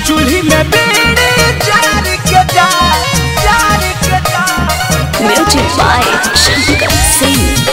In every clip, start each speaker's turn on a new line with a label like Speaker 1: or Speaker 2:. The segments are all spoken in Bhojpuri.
Speaker 1: चूल्ही में बीड़ी जार के जार के जार।
Speaker 2: Music by Shankar Singh.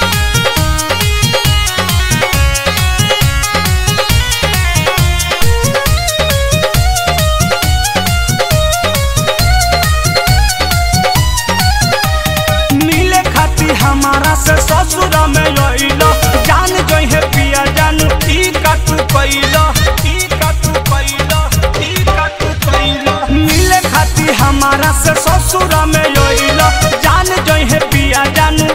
Speaker 1: मिले खाती हमारा से ससुर में लइलो जान जोई है पिया जानू ई कटु कइलो ई कटु कइलो ई कटु कइलो। मिले खाती हमारा से ससुर में लइलो जान जोई है पिया जानू